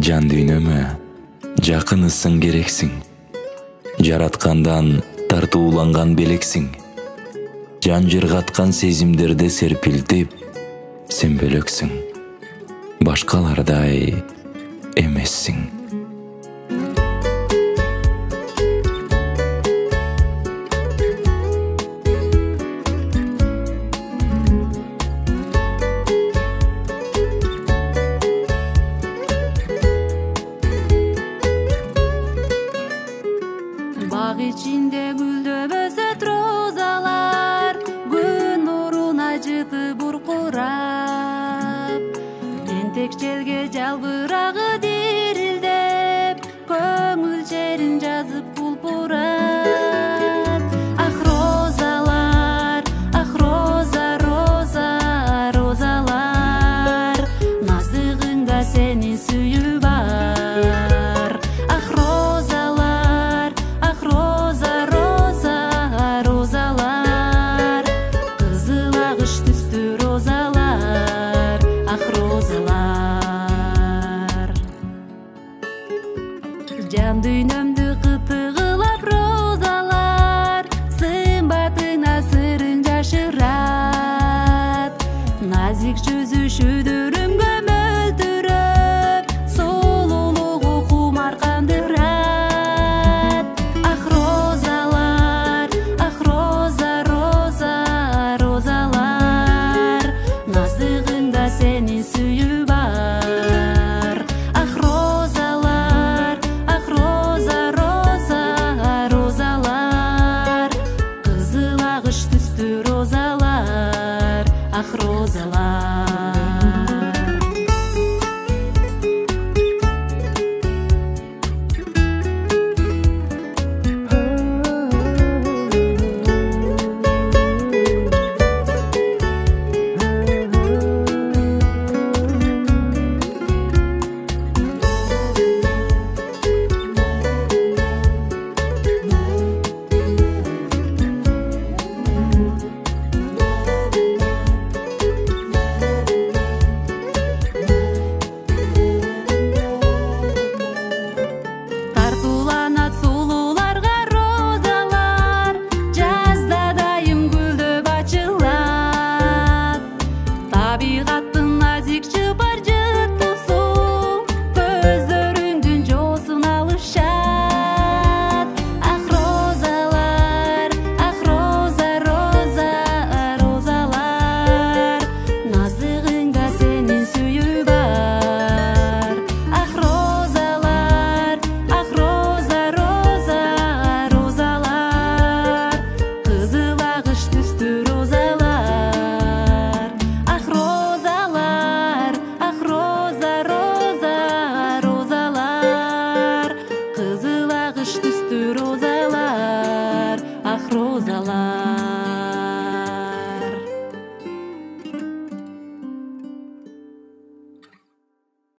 Жан дүйнөмө жакынысың, керексиң. Жараткандан тартууланган белексиң. Жан жыргаткан сезимдерде серпилтип, сен бөлөксүң. Башкалардай эмессиң. Бак ичинде гүлдөп өсөт розалар, күн нуруна жыты буркурап. Тентек желге жалбырагы дирилдеп, көңүл жерин жазып пулпурат. Ах розалар, ах роза, роза, розалар, наздыгыңда сенин сүйүү бар. Ах розалар, ах роза, роза, розалар, кызыл агыш түстүү розалар, ах розалар. Жан дүйнөмдү кытыгылап розалар, сымбатына сырын жашырат. Назик жүзү шүдүрүмгө мөлтүрөп, сулуулугу кумар кандырат. Ах розалар, ах роза, роза, розалар, наздыгыңда сенин сүйүү бар. Ах розалар, ах роза, роза, розалар, кызыл агыш түстүү розалар, ах розалар. Тартууланат сулууларга розалар, жазда дайым гүлдөп ачылат. Табигаттын назик чыбар жыттысу, көздөрүңдүн жоосун алышат. Ах розалар, ах роза, роза, розалар, наздыгыңда сенин сүйүү бар. Ах розалар, ах роза, роза, розалар, кызыл агыш түстүү розалар, ах розалар, ах роза, роза, розалар, кызыл агыш түстүү розалар, ах розалар.